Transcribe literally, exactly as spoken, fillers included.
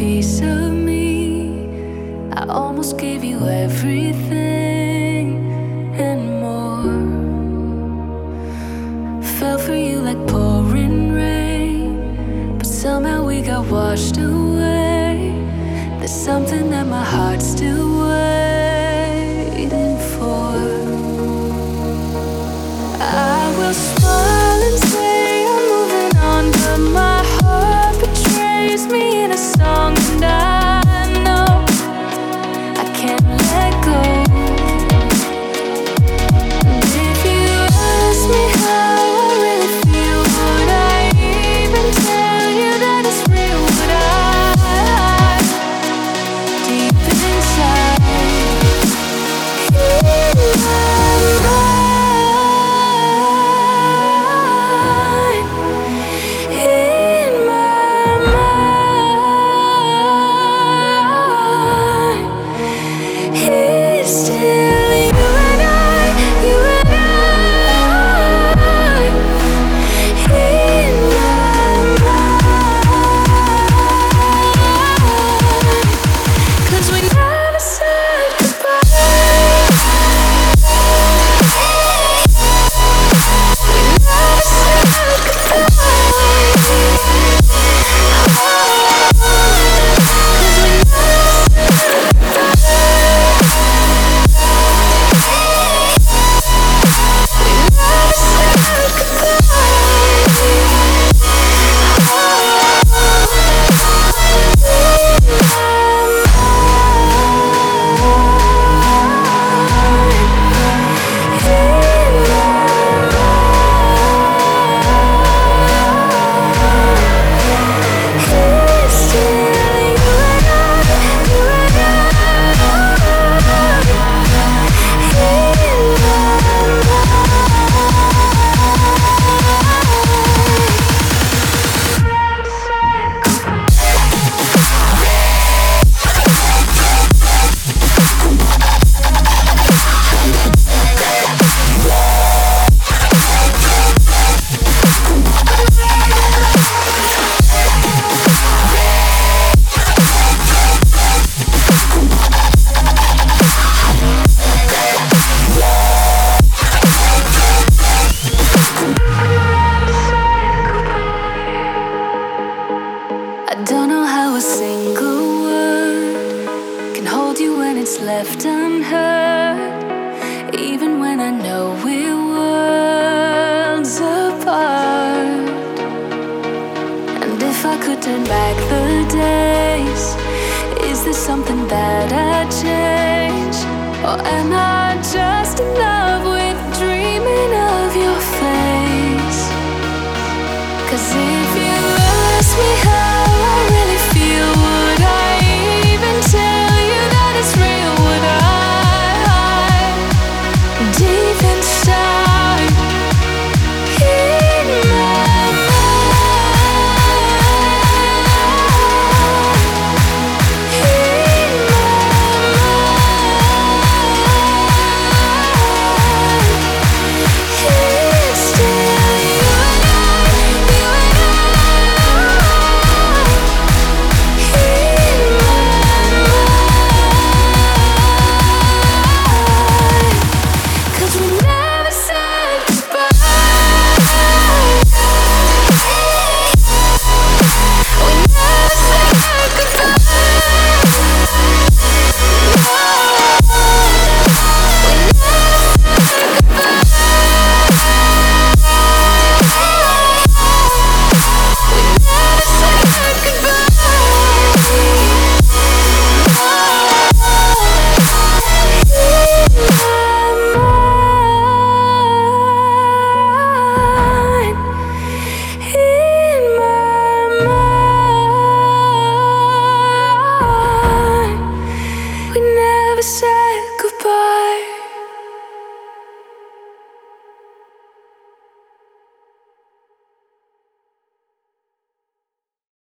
piece of me. I almost gave you everything and more. Fell for you like pouring rain, but somehow we got washed away. There's something that my heart's still waiting for. I will smile and say I'm moving on, but my heart betrays me in a song, and I know I can't let go. And if you ask me how I really feel, would I even tell you that it's real? Would I, deep inside, in my mind, left unheard, even when I know we're worlds apart. And if I could turn back the days, is there something that I'd change? Or am I just in love with dreaming